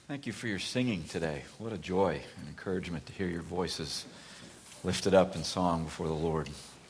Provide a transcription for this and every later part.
Thank you for your singing today. What a joy and encouragement to hear your voices lifted up in song before the Lord.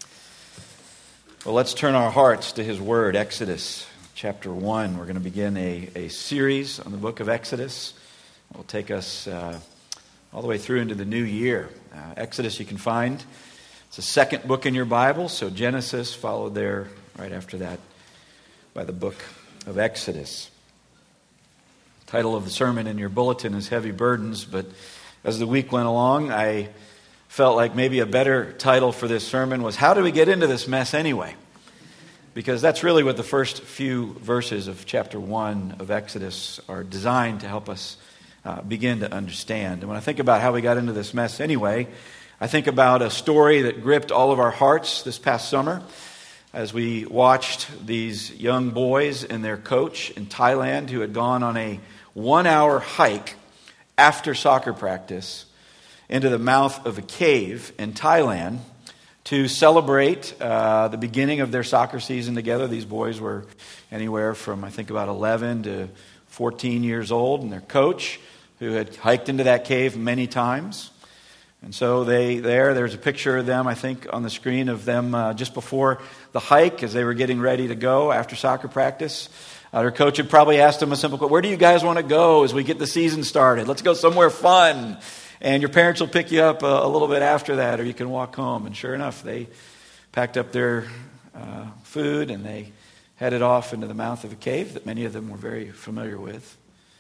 Well, let's turn our hearts to His Word, Exodus chapter 1. We're going to begin a series on the book of Exodus. It will take us all the way through into the new year. Exodus you can find. It's the second book in your Bible, so Genesis followed there right after that by the book of Exodus. Title of the sermon in your bulletin is Heavy Burdens, but as the week went along, I felt like maybe a better title for this sermon was How Do We Get Into This Mess Anyway? Because that's really what the first few verses of chapter 1 of Exodus are designed to help us begin to understand. And when I think about how we got into this mess anyway, I think about a story that gripped all of our hearts this past summer as we watched these young boys and their coach in Thailand who had gone on a 1-hour hike after soccer practice into the mouth of a cave in Thailand to celebrate the beginning of their soccer season together. These boys were anywhere from, I think, about 11 to 14 years old, and their coach, who had hiked into that cave many times. And so there's a picture of them, I think, on the screen of them just before the hike as they were getting ready to go after soccer practice. Their coach had probably asked them a simple question: where do you guys want to go as we get the season started? Let's go somewhere fun. And your parents will pick you up a little bit after that, or you can walk home. And sure enough, they packed up their food and they headed off into the mouth of a cave that many of them were very familiar with.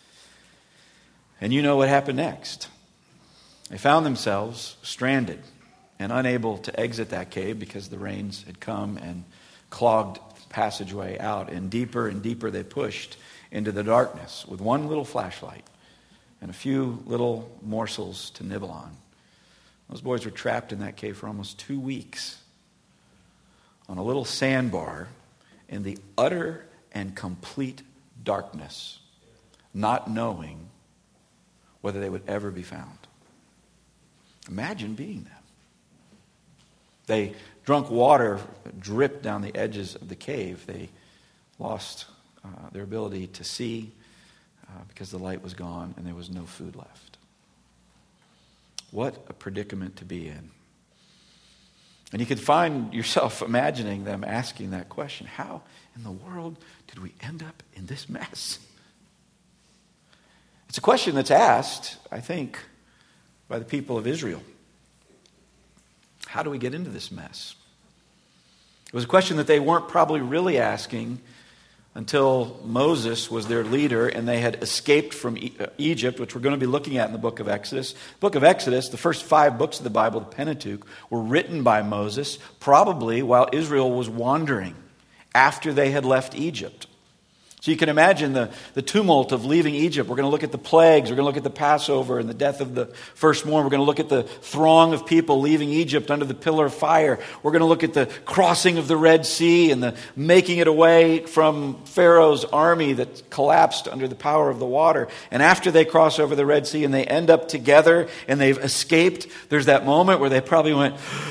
And you know what happened next. They found themselves stranded and unable to exit that cave because the rains had come and clogged the passageway out. And deeper they pushed into the darkness with one little flashlight and a few little morsels to nibble on. Those boys were trapped in that cave for almost 2 weeks on a little sandbar in the utter and complete darkness, not knowing whether they would ever be found. Imagine being them. They drunk water dripped down the edges of the cave. They lost their ability to see because the light was gone and there was no food left. What a predicament to be in. And you could find yourself imagining them asking that question: how in the world did we end up in this mess? It's a question that's asked, I think, by the people of Israel. How do we get into this mess? It was a question that they weren't probably really asking until Moses was their leader and they had escaped from Egypt, which we're going to be looking at in the book of Exodus. The book of Exodus, the first 5 books of the Bible, the Pentateuch, were written by Moses, probably while Israel was wandering after they had left Egypt. So you can imagine the tumult of leaving Egypt. We're going to look at the plagues. We're going to look at the Passover and the death of the firstborn. We're going to look at the throng of people leaving Egypt under the pillar of fire. We're going to look at the crossing of the Red Sea and the making it away from Pharaoh's army that collapsed under the power of the water. And after they cross over the Red Sea and they end up together and they've escaped, there's that moment where they probably went,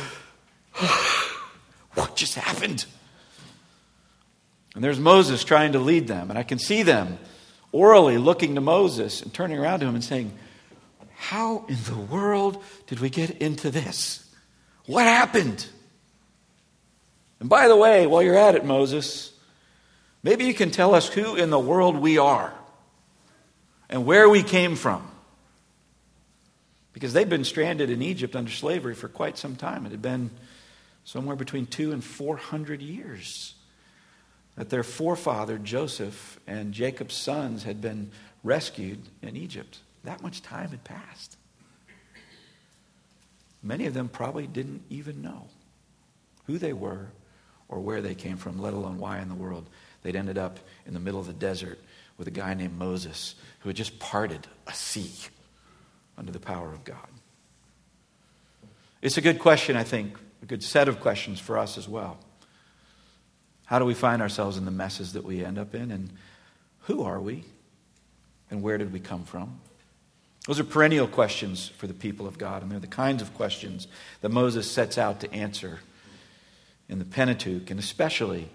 what just happened? And there's Moses trying to lead them. And I can see them orally looking to Moses and turning around to him and saying, how in the world did we get into this? What happened? And by the way, while you're at it, Moses, maybe you can tell us who in the world we are and where we came from. Because they've been stranded in Egypt under slavery for quite some time. It had been somewhere between 200 and 400 years that their forefather Joseph and Jacob's sons had been rescued in Egypt. That much time had passed. Many of them probably didn't even know who they were or where they came from, let alone why in the world they'd ended up in the middle of the desert with a guy named Moses who had just parted a sea under the power of God. It's a good question, I think, a good set of questions for us as well. How do we find ourselves in the messes that we end up in? And who are we? And where did we come from? Those are perennial questions for the people of God. And they're the kinds of questions that Moses sets out to answer in the Pentateuch, and especially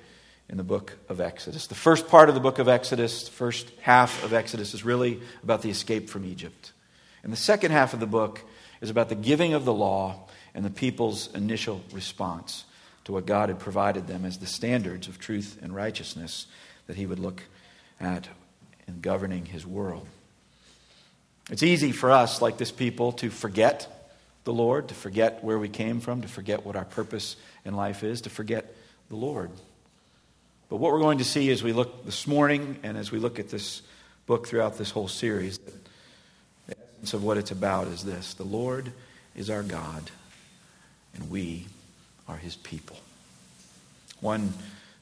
in the book of Exodus. The first part of the book of Exodus, the first half of Exodus, is really about the escape from Egypt. And the second half of the book is about the giving of the law and the people's initial response to what God had provided them as the standards of truth and righteousness that he would look at in governing his world. It's easy for us, like this people, to forget the Lord, to forget where we came from, to forget what our purpose in life is, to forget the Lord. But what we're going to see as we look this morning and as we look at this book throughout this whole series, the essence of what it's about is this: the Lord is our God, and we are his people. One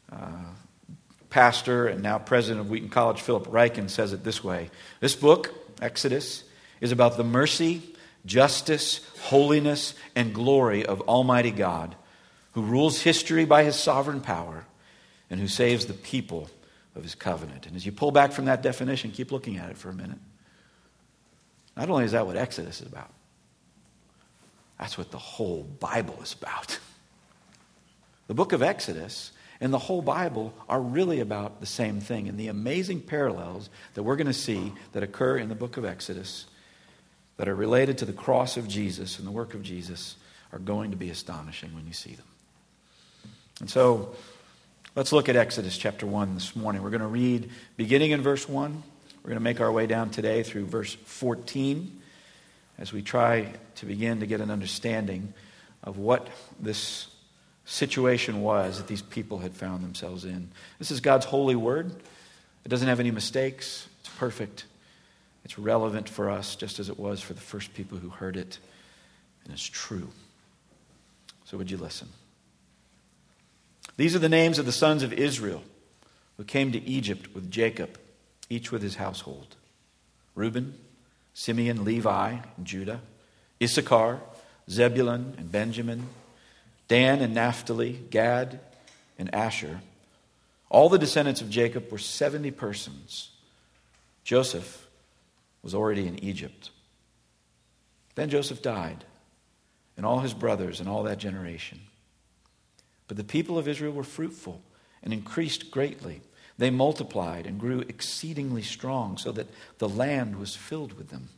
pastor and now president of Wheaton College, Philip Ryken, says it this way: this book, Exodus, is about the mercy, justice, holiness, and glory of Almighty God, who rules history by his sovereign power and who saves the people of his covenant. And as you pull back from that definition, keep looking at it for a minute. Not only is that what Exodus is about, that's what the whole Bible is about. The book of Exodus and the whole Bible are really about the same thing. And the amazing parallels that we're going to see that occur in the book of Exodus that are related to the cross of Jesus and the work of Jesus are going to be astonishing when you see them. And so, let's look at Exodus chapter 1 this morning. We're going to read beginning in verse 1. We're going to make our way down today through verse 14 as we try to begin to get an understanding of what this situation was that these people had found themselves in. This is God's holy word. It doesn't have any mistakes. It's perfect. It's relevant for us just as it was for the first people who heard it. And it's true. So would you listen? These are the names of the sons of Israel who came to Egypt with Jacob, each with his household: Reuben, Simeon, Levi, and Judah, Issachar, Zebulun, and Benjamin, Dan and Naphtali, Gad, and Asher. All the descendants of Jacob were 70 persons. Joseph was already in Egypt. Then Joseph died, and all his brothers and all that generation. But the people of Israel were fruitful and increased greatly. They multiplied and grew exceedingly strong, so that the land was filled with them.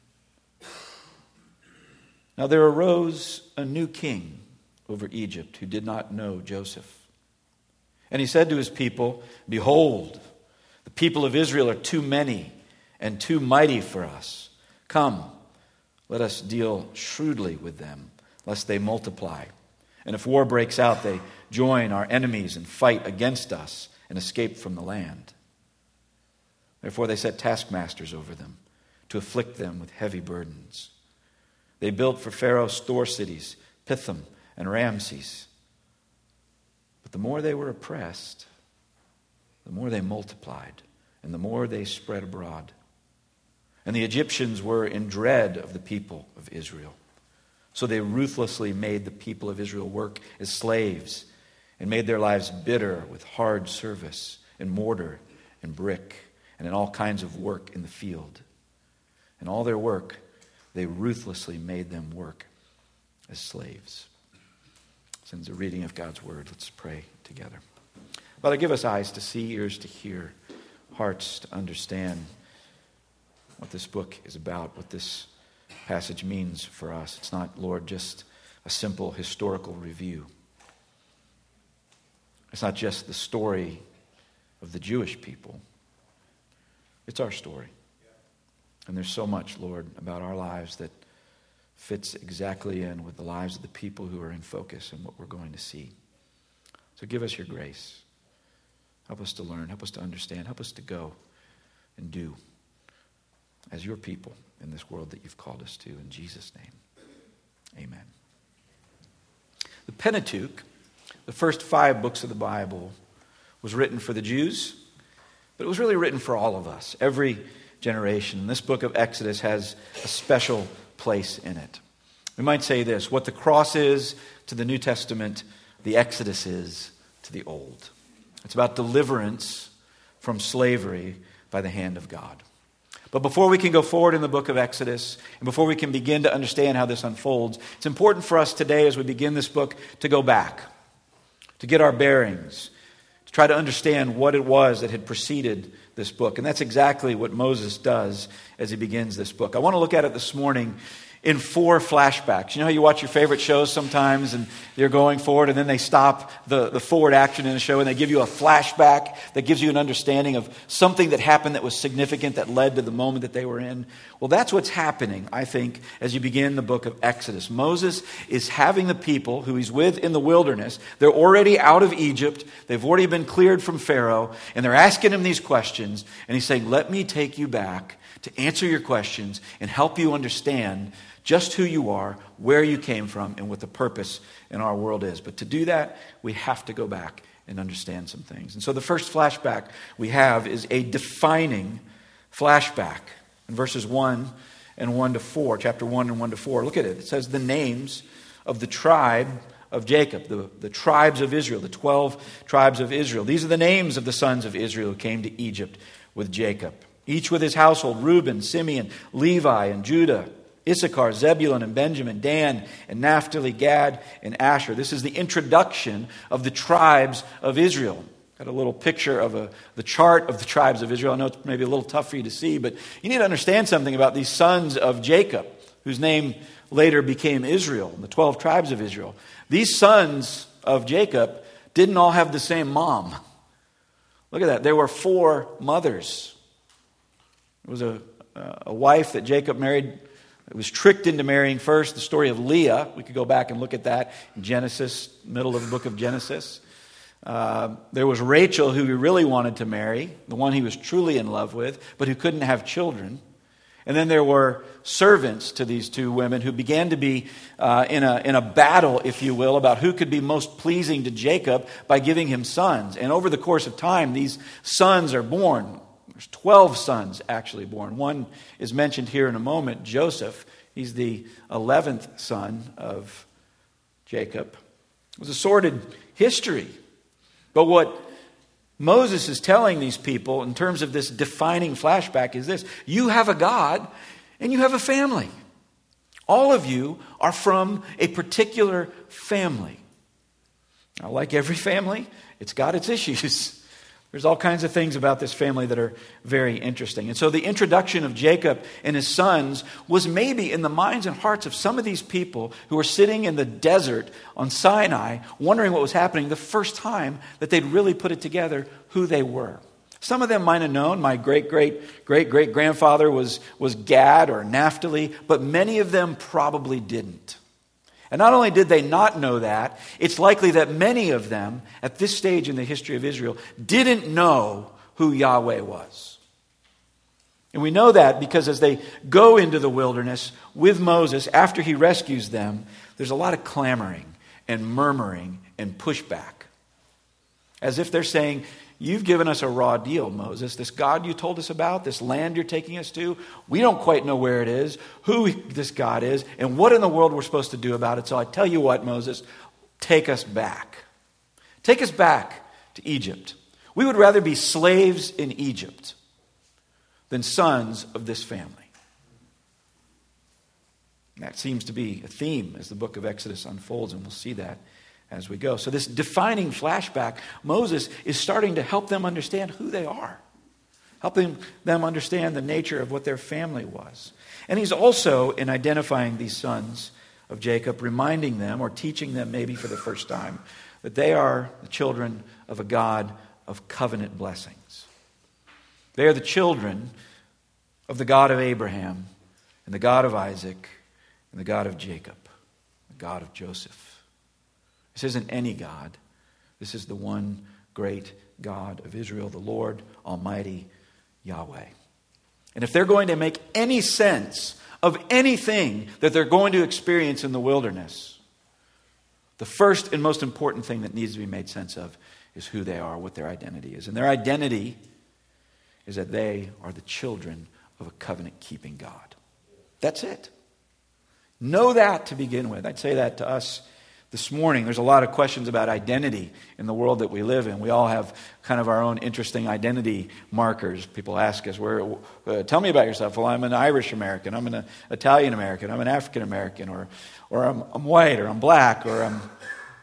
Now there arose a new king over Egypt who did not know Joseph. And he said to his people, "Behold, the people of Israel are too many and too mighty for us. Come, let us deal shrewdly with them, lest they multiply. And if war breaks out, they join our enemies and fight against us and escape from the land." Therefore they set taskmasters over them to afflict them with heavy burdens. They built for Pharaoh store cities, Pithom and Ramses. But the more they were oppressed, the more they multiplied, and the more they spread abroad. And the Egyptians were in dread of the people of Israel. So they ruthlessly made the people of Israel work as slaves and made their lives bitter with hard service in mortar and brick and in all kinds of work in the field. And all their work, they ruthlessly made them work as slaves. Since the reading of God's word, let's pray together. Father, give us eyes to see, ears to hear, hearts to understand what this book is about, what this passage means for us. It's not, Lord, just a simple historical review. It's not just the story of the Jewish people. It's our story. And there's so much, Lord, about our lives that fits exactly in with the lives of the people who are in focus and what we're going to see. So give us your grace. Help us to learn. Help us to understand. Help us to go and do as your people in this world that you've called us to. In Jesus' name, amen. The Pentateuch, the first 5 books of the Bible, was written for the Jews, but it was really written for all of us, every generation. This book of Exodus has a special place in it. We might say this: what the cross is to the New Testament, the Exodus is to the Old. It's about deliverance from slavery by the hand of God. But before we can go forward in the book of Exodus, and before we can begin to understand how this unfolds, it's important for us today as we begin this book to go back, to get our bearings, try to understand what it was that had preceded this book. And that's exactly what Moses does as he begins this book. I want to look at it this morning in 4 flashbacks. You know how you watch your favorite shows sometimes and they're going forward and then they stop the forward action in a show and they give you a flashback that gives you an understanding of something that happened that was significant that led to the moment that they were in. Well, that's what's happening, I think, as you begin the book of Exodus. Moses is having the people who he's with in the wilderness. They're already out of Egypt. They've already been cleared from Pharaoh. And they're asking him these questions. And he's saying, let me take you back to answer your questions and help you understand just who you are, where you came from, and what the purpose in our world is. But to do that, we have to go back and understand some things. And so the first flashback we have is a defining flashback. In verses 1 and 1 to 4, chapter 1 and 1 to 4, look at it. It says the names of the tribe of Jacob, the tribes of Israel, the 12 tribes of Israel. These are the names of the sons of Israel who came to Egypt with Jacob. Each with his household: Reuben, Simeon, Levi, and Judah, Issachar, Zebulun, and Benjamin, Dan, and Naphtali, Gad, and Asher. This is the introduction of the tribes of Israel. Got a little picture of the chart of the tribes of Israel. I know it's maybe a little tough for you to see, but you need to understand something about these sons of Jacob, whose name later became Israel, the 12 tribes of Israel. These sons of Jacob didn't all have the same mom. Look at that. There were 4 mothers. It was a wife that Jacob married. It was tricked into marrying first. The story of Leah, we could go back and look at that in Genesis, middle of the book of Genesis. There was Rachel, who he really wanted to marry, the one he was truly in love with, but who couldn't have children. And then there were servants to these 2 women who began to be in a battle, if you will, about who could be most pleasing to Jacob by giving him sons. And over the course of time, these sons are born. There's 12 sons actually born. One is mentioned here in a moment, Joseph. He's the 11th son of Jacob. It was a sordid history. But what Moses is telling these people in terms of this defining flashback is this: you have a God and you have a family. All of you are from a particular family. Now, like every family, it's got its issues. There's all kinds of things about this family that are very interesting. And so the introduction of Jacob and his sons was maybe in the minds and hearts of some of these people who were sitting in the desert on Sinai, wondering what was happening, the first time that they'd really put it together who they were. Some of them might have known. My great-great-great-great-grandfather was Gad or Naphtali, but many of them probably didn't. And not only did they not know that, it's likely that many of them, at this stage in the history of Israel, didn't know who Yahweh was. And we know that because as they go into the wilderness with Moses, after he rescues them, there's a lot of clamoring and murmuring and pushback. As if they're saying, you've given us a raw deal, Moses. This God you told us about, this land you're taking us to, we don't quite know where it is, who this God is, and what in the world we're supposed to do about it. So I tell you what, Moses, take us back. Take us back to Egypt. We would rather be slaves in Egypt than sons of this family. And that seems to be a theme as the book of Exodus unfolds, and we'll see that as we go. So this defining flashback, Moses is starting to help them understand who they are, helping them understand the nature of what their family was. And he's also, in identifying these sons of Jacob, reminding them, or teaching them maybe for the first time, that they are the children of a God of covenant blessings. They are the children of the God of Abraham, and the God of Isaac, and the God of Jacob, the God of Joseph. This isn't any God. This is the one great God of Israel, the Lord Almighty Yahweh. And if they're going to make any sense of anything that they're going to experience in the wilderness, the first and most important thing that needs to be made sense of is who they are, what their identity is. And their identity is that they are the children of a covenant-keeping God. That's it. Know that to begin with. I'd say that to us this morning. There's a lot of questions about identity in the world that we live in. We all have kind of our own interesting identity markers. People ask us, tell me about yourself. Well, I'm an Irish American. I'm an Italian American. I'm an African American. Or I'm white, or I'm black, or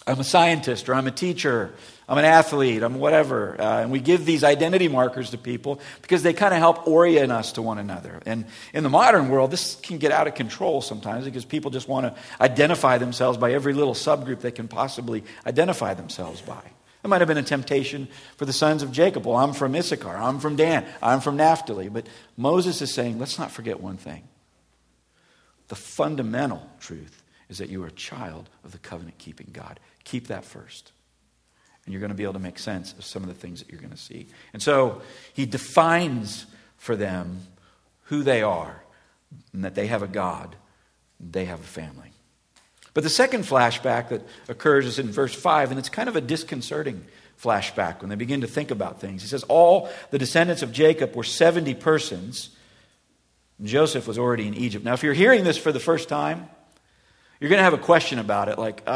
I'm a scientist, or I'm a teacher, I'm an athlete, I'm whatever. And we give these identity markers to people because they kind of help orient us to one another. And in the modern world, this can get out of control sometimes because people just want to identify themselves by every little subgroup they can possibly identify themselves by. It might have been a temptation for the sons of Jacob. Well, I'm from Issachar, I'm from Dan, I'm from Naphtali. But Moses is saying, let's not forget one thing. The fundamental truth is that you are a child of the covenant-keeping God. Keep that first. And you're going to be able to make sense of some of the things that you're going to see. And so he defines for them who they are, and that they have a God, they have a family. But the second flashback that occurs is in verse 5, and it's kind of a disconcerting flashback when they begin to think about things. He says, all the descendants of Jacob were 70 persons. Joseph was already in Egypt. Now, if you're hearing this for the first time, you're going to have a question about it, like,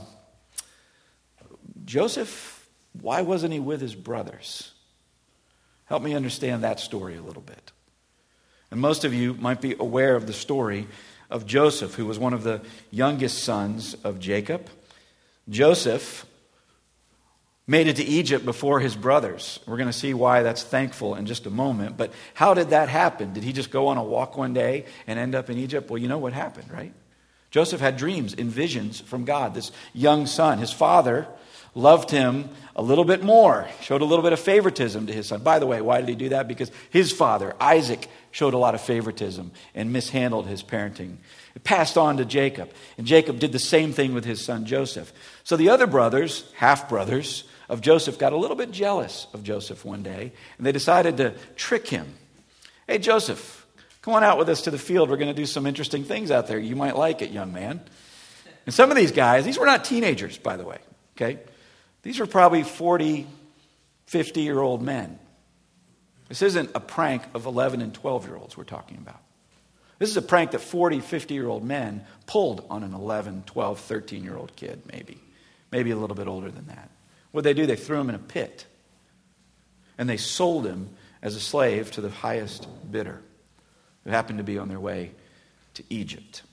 Joseph, why wasn't he with his brothers? Help me understand that story a little bit. And most of you might be aware of the story of Joseph, who was one of the youngest sons of Jacob. Joseph made it to Egypt before his brothers. We're going to see why that's thankful in just a moment. But how did that happen? Did he just go on a walk one day and end up in Egypt? Well, you know what happened, right? Joseph had dreams and visions from God. This young son, his father, loved him a little bit more, showed a little bit of favoritism to his son. By the way, why did he do that? Because his father, Isaac, showed a lot of favoritism and mishandled his parenting. It passed on to Jacob, and Jacob did the same thing with his son Joseph. So the other brothers, half-brothers of Joseph, got a little bit jealous of Joseph one day, and they decided to trick him. Hey, Joseph, come on out with us to the field. We're going to do some interesting things out there. You might like it, young man. And some of these guys, these were not teenagers, by the way, okay? These are probably 40, 50-year-old men. This isn't a prank of 11 and 12-year-olds we're talking about. This is a prank that 40, 50-year-old men pulled on an 11, 12, 13-year-old kid, maybe a little bit older than that. What did they do? They threw him in a pit. And they sold him as a slave to the highest bidder who happened to be on their way to Egypt.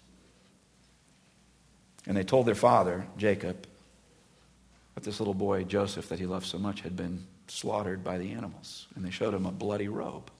And they told their father, Jacob, that this little boy, Joseph, that he loved so much, had been slaughtered by the animals. And they showed him a bloody robe.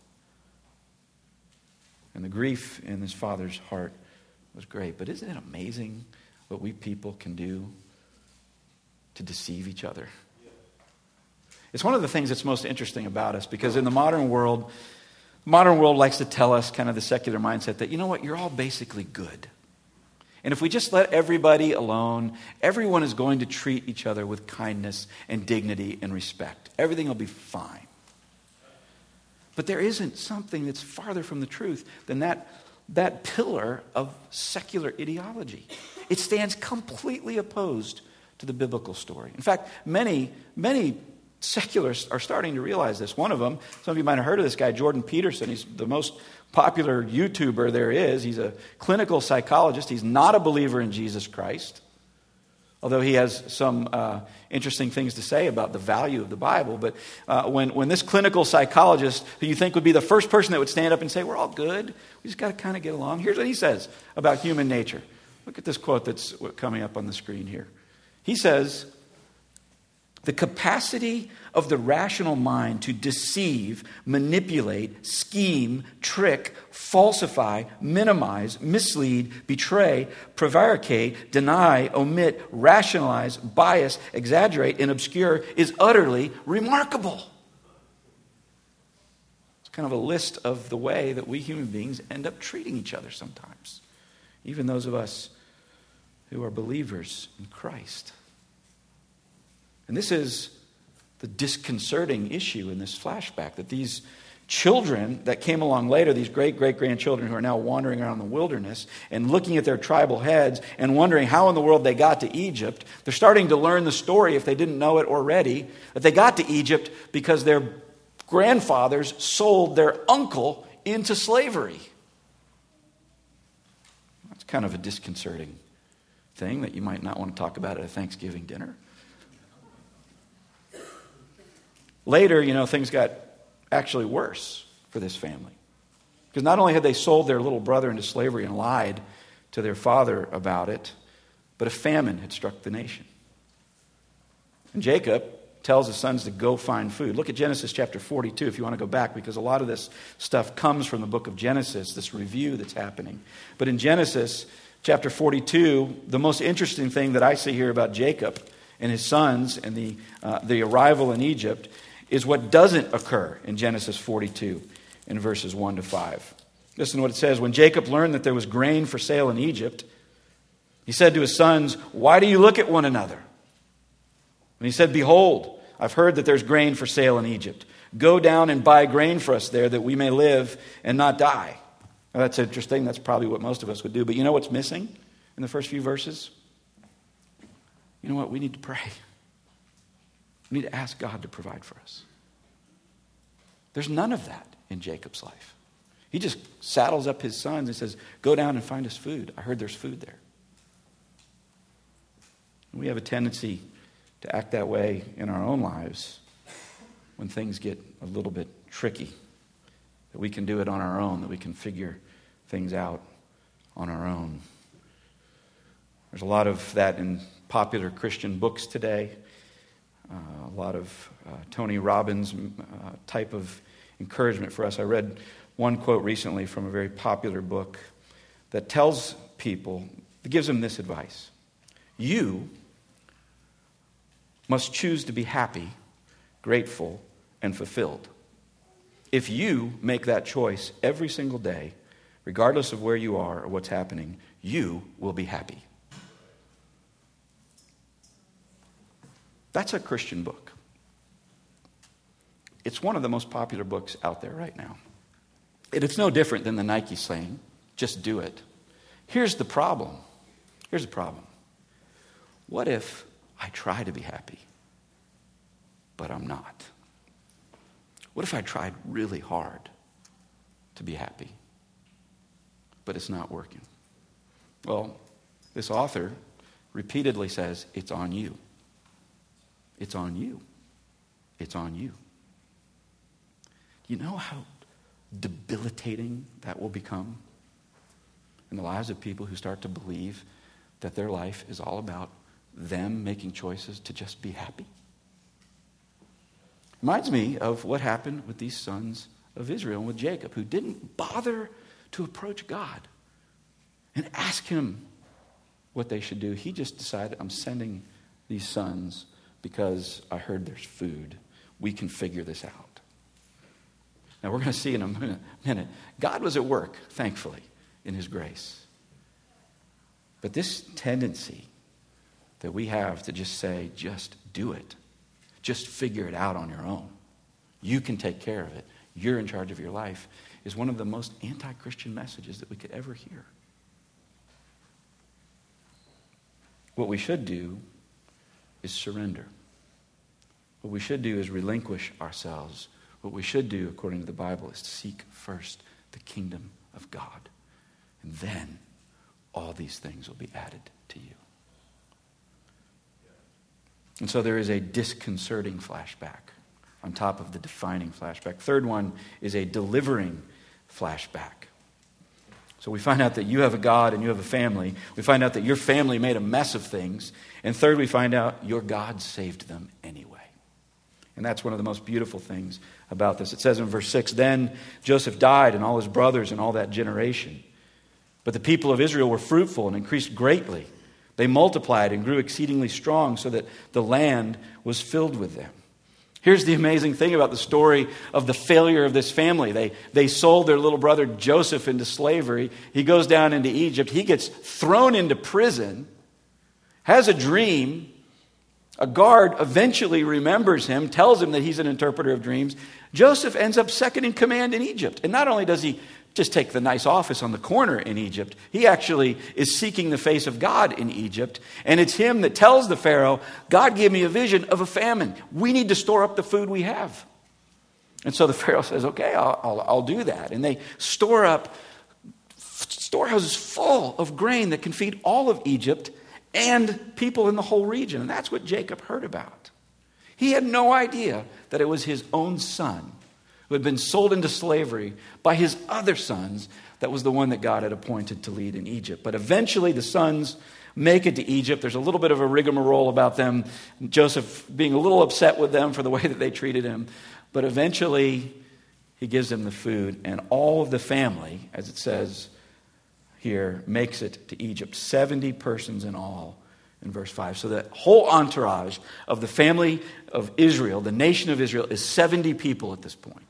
And the grief in his father's heart was great. But isn't it amazing what we people can do to deceive each other? It's one of the things that's most interesting about us, because in the modern world likes to tell us, kind of the secular mindset, that, you know what, you're all basically good. And if we just let everybody alone, everyone is going to treat each other with kindness and dignity and respect. Everything will be fine. But there isn't something that's farther from the truth than that pillar of secular ideology. It stands completely opposed to the biblical story. In fact, many secularists are starting to realize this. One of them, some of you might have heard of this guy, Jordan Peterson. He's the most popular YouTuber there is. He's a clinical psychologist. He's not a believer in Jesus Christ, although he has some interesting things to say about the value of the Bible. But when this clinical psychologist, who you think would be the first person that would stand up and say, we're all good, we just got to kind of get along. Here's what he says about human nature. Look at this quote that's coming up on the screen here. He says, the capacity of the rational mind to deceive, manipulate, scheme, trick, falsify, minimize, mislead, betray, prevaricate, deny, omit, rationalize, bias, exaggerate, and obscure is utterly remarkable. It's kind of a list of the way that we human beings end up treating each other sometimes, even those of us who are believers in Christ. And this is the disconcerting issue in this flashback, that these children that came along later, these great-great-grandchildren who are now wandering around the wilderness and looking at their tribal heads and wondering how in the world they got to Egypt, they're starting to learn the story, if they didn't know it already, that they got to Egypt because their grandfathers sold their uncle into slavery. That's kind of a disconcerting thing that you might not want to talk about at a Thanksgiving dinner. Later, things got actually worse for this family. Because not only had they sold their little brother into slavery and lied to their father about it, but a famine had struck the nation. And Jacob tells his sons to go find food. Look at Genesis chapter 42 if you want to go back, because a lot of this stuff comes from the book of Genesis, this review that's happening. But in Genesis chapter 42, the most interesting thing that I see here about Jacob and his sons and the arrival in Egypt is what doesn't occur in Genesis 42 in verses 1 to 5. Listen to what it says. When Jacob learned that there was grain for sale in Egypt, he said to his sons, "Why do you look at one another?" And he said, "Behold, I've heard that there's grain for sale in Egypt. Go down and buy grain for us there that we may live and not die." Now, that's interesting. That's probably what most of us would do. But you know what's missing in the first few verses? You know what? We need to pray. We need to ask God to provide for us. There's none of that in Jacob's life. He just saddles up his sons and says, "Go down and find us food. I heard there's food there." And we have a tendency to act that way in our own lives when things get a little bit tricky, that we can do it on our own, that we can figure things out on our own. There's a lot of that in popular Christian books today, a lot of Tony Robbins type of encouragement for us. I read one quote recently from a very popular book that tells people, that gives them this advice: you must choose to be happy, grateful, and fulfilled. If you make that choice every single day, regardless of where you are or what's happening, you will be happy. That's a Christian book. It's one of the most popular books out there right now. It's no different than the Nike saying, "Just do it." Here's the problem. What if I try to be happy, but I'm not? What if I tried really hard to be happy, but it's not working? Well, this author repeatedly says, it's on you. It's on you. It's on you. You know how debilitating that will become in the lives of people who start to believe that their life is all about them making choices to just be happy? Reminds me of what happened with these sons of Israel and with Jacob, who didn't bother to approach God and ask him what they should do. He just decided, "I'm sending these sons because I heard there's food. We can figure this out." Now we're going to see in a minute, God was at work, thankfully, in his grace. But this tendency that we have to just say, "Just do it. Just figure it out on your own. You can take care of it. You're in charge of your life," is one of the most anti-Christian messages that we could ever hear. What we should do is surrender. What we should do is relinquish ourselves. What we should do, according to the Bible, is to seek first the kingdom of God. And then all these things will be added to you. And so there is a disconcerting flashback on top of the defining flashback. Third one is a delivering flashback. So we find out that you have a God and you have a family. We find out that your family made a mess of things. And third, we find out your God saved them anyway. And that's one of the most beautiful things about this. It says in verse 6, "Then Joseph died and all his brothers and all that generation. But the people of Israel were fruitful and increased greatly. They multiplied and grew exceedingly strong so that the land was filled with them." Here's the amazing thing about the story of the failure of this family. They sold their little brother Joseph into slavery. He goes down into Egypt. He gets thrown into prison, has a dream. A guard eventually remembers him, tells him that he's an interpreter of dreams. Joseph ends up second in command in Egypt. And not only does he just take the nice office on the corner in Egypt, he actually is seeking the face of God in Egypt. And it's him that tells the Pharaoh, "God gave me a vision of a famine. We need to store up the food we have." And so the Pharaoh says, "Okay, I'll do that." And they store up storehouses full of grain that can feed all of Egypt and people in the whole region. And that's what Jacob heard about. He had no idea that it was his own son who had been sold into slavery by his other sons. That was the one that God had appointed to lead in Egypt. But eventually the sons make it to Egypt. There's a little bit of a rigmarole about them, Joseph being a little upset with them for the way that they treated him. But eventually he gives them the food, and all of the family, as it says here, makes it to Egypt. 70 persons in all in verse 5. So the whole entourage of the family of Israel, the nation of Israel, is 70 people at this point.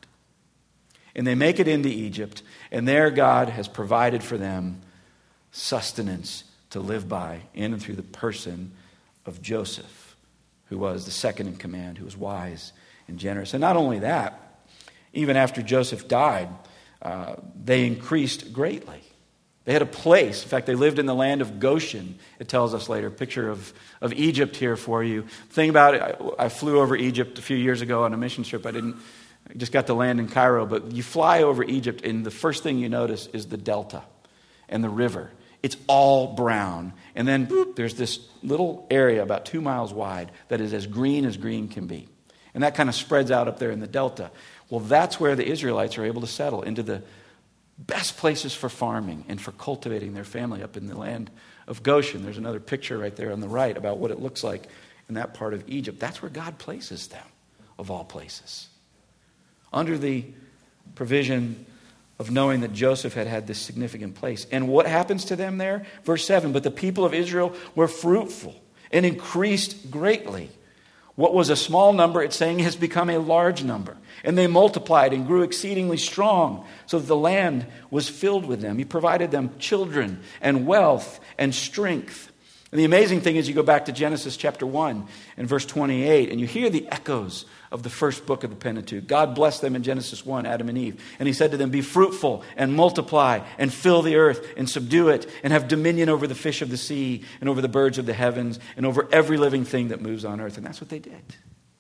And they make it into Egypt, and there God has provided for them sustenance to live by in and through the person of Joseph, who was the second in command, who was wise and generous. And not only that, even after Joseph died, they increased greatly. They had a place. In fact, they lived in the land of Goshen, it tells us later. A picture of Egypt here for you. The thing about it, I flew over Egypt a few years ago on a mission trip. I just got to land in Cairo, but you fly over Egypt, and the first thing you notice is the delta and the river. It's all brown. And then boop, there's this little area about 2 miles wide that is as green can be. And that kind of spreads out up there in the delta. Well, that's where the Israelites are able to settle, into the best places for farming and for cultivating their family up in the land of Goshen. There's another picture right there on the right about what it looks like in that part of Egypt. That's where God places them, of all places. Under the provision of knowing that Joseph had this significant place. And what happens to them there? Verse 7, but the people of Israel were fruitful and increased greatly. What was a small number, it's saying, has become a large number. And they multiplied and grew exceedingly strong, so that the land was filled with them. He provided them children and wealth and strength. And the amazing thing is, you go back to Genesis chapter 1 and verse 28, and you hear the echoes of the first book of the Pentateuch. God blessed them in Genesis 1, Adam and Eve. And he said to them, be fruitful and multiply and fill the earth and subdue it and have dominion over the fish of the sea and over the birds of the heavens and over every living thing that moves on earth. And that's what they did,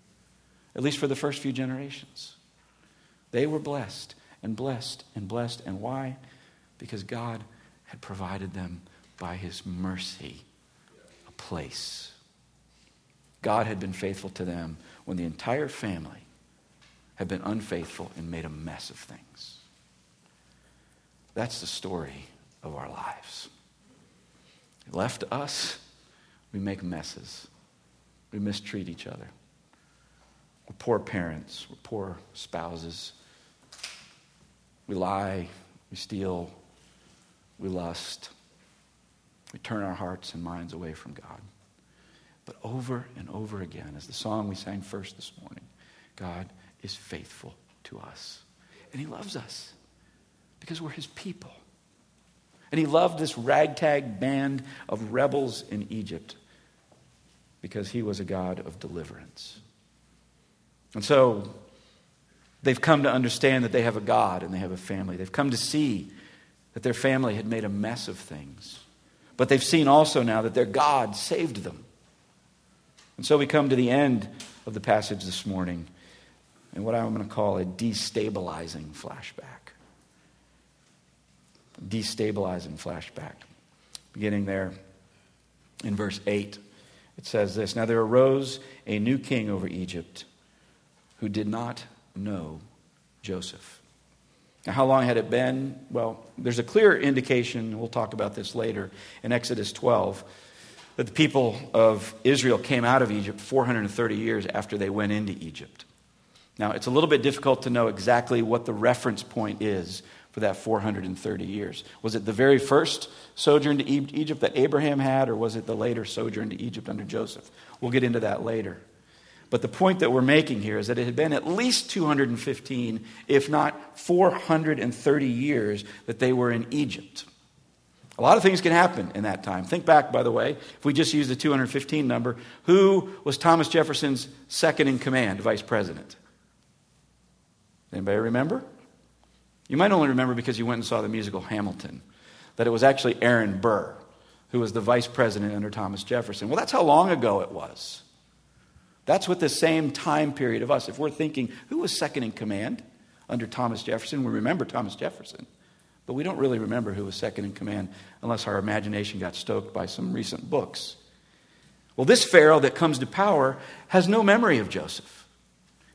at least for the first few generations. They were blessed and blessed and blessed. And why? Because God had provided them by his mercy a place. God had been faithful to them when the entire family had been unfaithful and made a mess of things. That's the story of our lives. Left to us, we make messes. We mistreat each other. We're poor parents. We're poor spouses. We lie. We steal. We lust. We turn our hearts and minds away from God. But over and over again, as the song we sang first this morning, God is faithful to us. And he loves us because we're his people. And he loved this ragtag band of rebels in Egypt because he was a God of deliverance. And so they've come to understand that they have a God and they have a family. They've come to see that their family had made a mess of things. But they've seen also now that their God saved them. And so we come to the end of the passage this morning in what I'm going to call a destabilizing flashback. Destabilizing flashback. Beginning there in verse 8, it says this, now there arose a new king over Egypt who did not know Joseph. Now, how long had it been? Well, there's a clear indication, we'll talk about this later, in Exodus 12, that the people of Israel came out of Egypt 430 years after they went into Egypt. Now, it's a little bit difficult to know exactly what the reference point is for that 430 years. Was it the very first sojourn to Egypt that Abraham had, or was it the later sojourn to Egypt under Joseph? We'll get into that later. But the point that we're making here is that it had been at least 215, if not 430 years that they were in Egypt. A lot of things can happen in that time. Think back, by the way, if we just use the 215 number, who was Thomas Jefferson's second in command, vice president? Anybody remember? You might only remember because you went and saw the musical Hamilton, that it was actually Aaron Burr, who was the vice president under Thomas Jefferson. Well, that's how long ago it was. That's what the same time period of us. If we're thinking, who was second in command under Thomas Jefferson? We remember Thomas Jefferson. But we don't really remember who was second in command unless our imagination got stoked by some recent books. Well, this Pharaoh that comes to power has no memory of Joseph.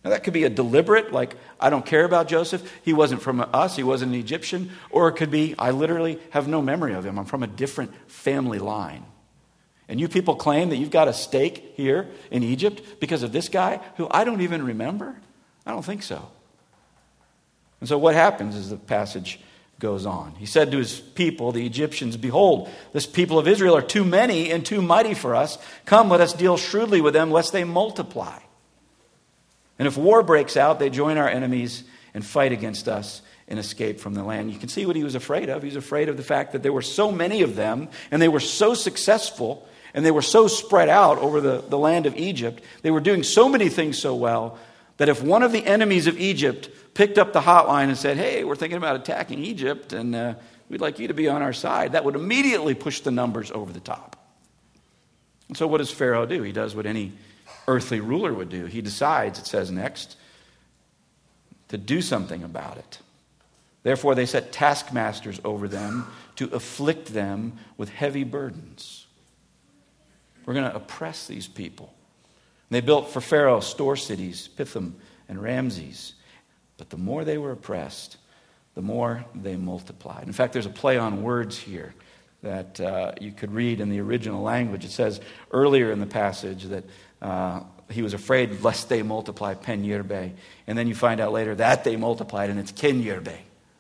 Now that could be a deliberate, like, I don't care about Joseph. He wasn't from us. He wasn't an Egyptian. Or it could be, I literally have no memory of him. I'm from a different family line. And you people claim that you've got a stake here in Egypt because of this guy who I don't even remember? I don't think so. And so what happens is the passage goes on. He said to his people, the Egyptians, "Behold, this people of Israel are too many and too mighty for us. Come, let us deal shrewdly with them, lest they multiply. And if war breaks out, they join our enemies and fight against us and escape from the land." You can see what he was afraid of. He was afraid of the fact that there were so many of them, and they were so successful, and they were so spread out over the land of Egypt. They were doing so many things so well that if one of the enemies of Egypt picked up the hotline and said, "Hey, we're thinking about attacking Egypt, and we'd like you to be on our side," that would immediately push the numbers over the top. And so what does Pharaoh do? He does what any earthly ruler would do. He decides, it says next, to do something about it. Therefore they set taskmasters over them to afflict them with heavy burdens. We're going to oppress these people. And they built for Pharaoh store cities, Pithom and Ramses. But the more they were oppressed, the more they multiplied. In fact, there's a play on words here that you could read in the original language. It says earlier in the passage that he was afraid lest they multiply pen yirbe. And then you find out later that they multiplied, and it's kin yirbe.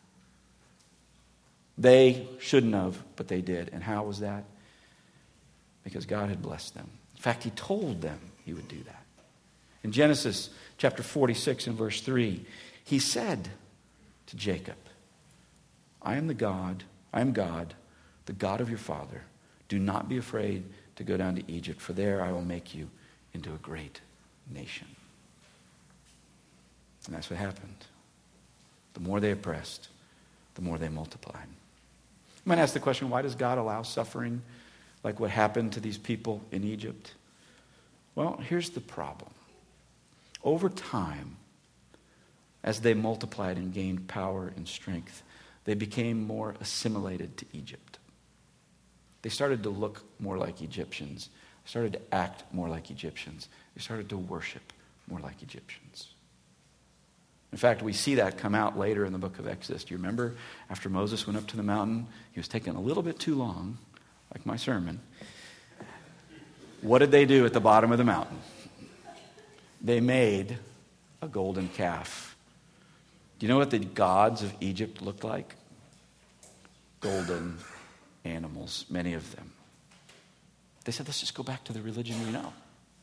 They shouldn't have, but they did. And how was that? Because God had blessed them. In fact, he told them he would do that. In Genesis chapter 46 and verse 3, he said to Jacob, I am God, the God of your father. Do not be afraid to go down to Egypt, for there I will make you into a great nation. And that's what happened. The more they oppressed, the more they multiplied. You might ask the question, why does God allow suffering like what happened to these people in Egypt? Well, here's the problem. Over time, as they multiplied and gained power and strength, they became more assimilated to Egypt. They started to look more like Egyptians. They started to act more like Egyptians. They started to worship more like Egyptians. In fact, we see that come out later in the book of Exodus. Do you remember after Moses went up to the mountain, he was taking a little bit too long, like my sermon. What did they do at the bottom of the mountain? They made a golden calf. Do you know what the gods of Egypt looked like? Golden animals, many of them. They said, let's just go back to the religion we know.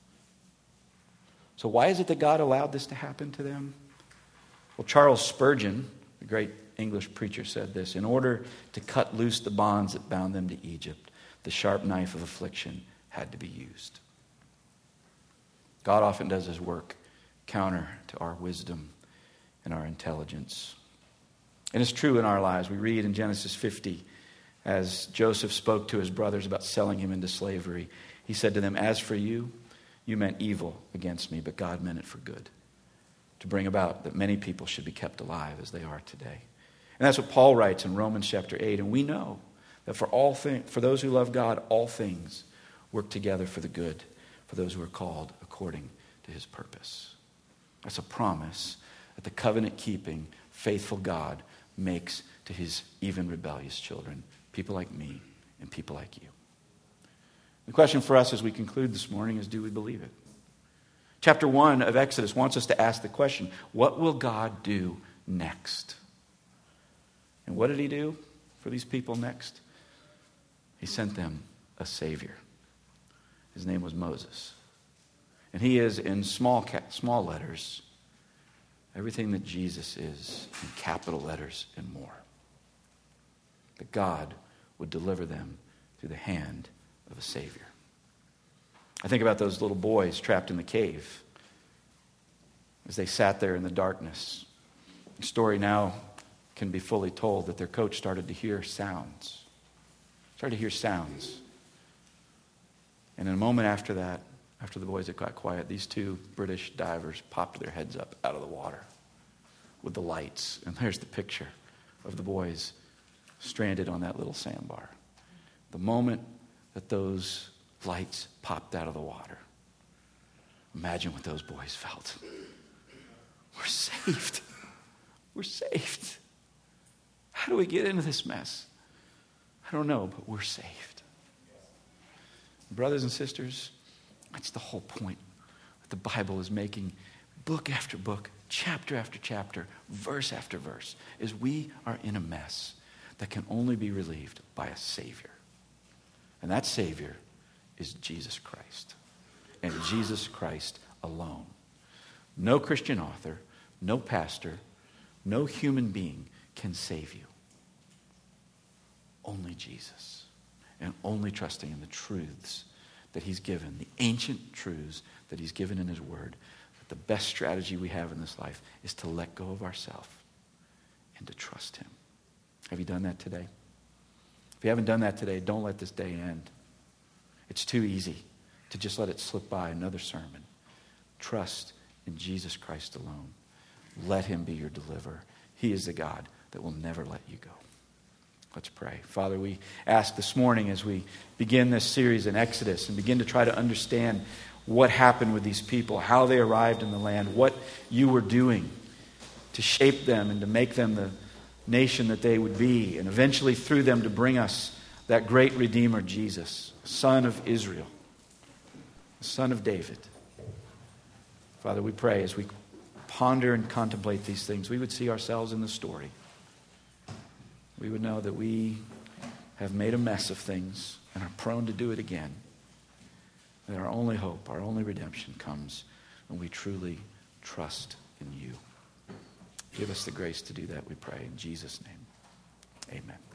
So why is it that God allowed this to happen to them? Well, Charles Spurgeon, the great English preacher, said this: in order to cut loose the bonds that bound them to Egypt, the sharp knife of affliction had to be used. God often does his work counter to our wisdom and our intelligence. And it's true in our lives. We read in Genesis 50, as Joseph spoke to his brothers about selling him into slavery, he said to them, as for you, you meant evil against me, but God meant it for good, to bring about that many people should be kept alive as they are today. And that's what Paul writes in Romans chapter 8. And we know that for those who love God, all things work together for the good, for those who are called according to his purpose. That's a promise that the covenant-keeping, faithful God makes to his even rebellious children, people like me and people like you. The question for us as we conclude this morning is, do we believe it? Chapter 1 of Exodus wants us to ask the question, what will God do next? And what did he do for these people next? He sent them a Savior. His name was Moses. And he is, in small letters, everything that Jesus is in capital letters and more. That God would deliver them through the hand of a Savior. I think about those little boys trapped in the cave as they sat there in the darkness. The story now can be fully told that their coach started to hear sounds. And in a moment after that, after the boys had got quiet, these two British divers popped their heads up out of the water with the lights. And there's the picture of the boys stranded on that little sandbar. The moment that those lights popped out of the water, imagine what those boys felt. We're saved. We're saved. How do we get into this mess? I don't know, but we're saved. Brothers and sisters, that's the whole point that the Bible is making book after book, chapter after chapter, verse after verse, is we are in a mess that can only be relieved by a Savior. And that Savior is Jesus Christ. And Jesus Christ alone. No Christian author, no pastor, no human being can save you. Only Jesus. And only trusting in the truths that he's given, the ancient truths that he's given in his word. That the best strategy we have in this life is to let go of ourselves and to trust him. Have you done that today? If you haven't done that today, don't let this day end. It's too easy to just let it slip by another sermon. Trust in Jesus Christ alone. Let him be your deliverer. He is the God that will never let you go. Let's pray. Father, we ask this morning as we begin this series in Exodus and begin to try to understand what happened with these people, how they arrived in the land, what you were doing to shape them and to make them the nation that they would be, and eventually through them to bring us that great Redeemer, Jesus, Son of Israel, the Son of David. Father, we pray as we ponder and contemplate these things, we would see ourselves in the story. We would know that we have made a mess of things and are prone to do it again. That our only hope, our only redemption comes when we truly trust in you. Give us the grace to do that, we pray. In Jesus' name, amen.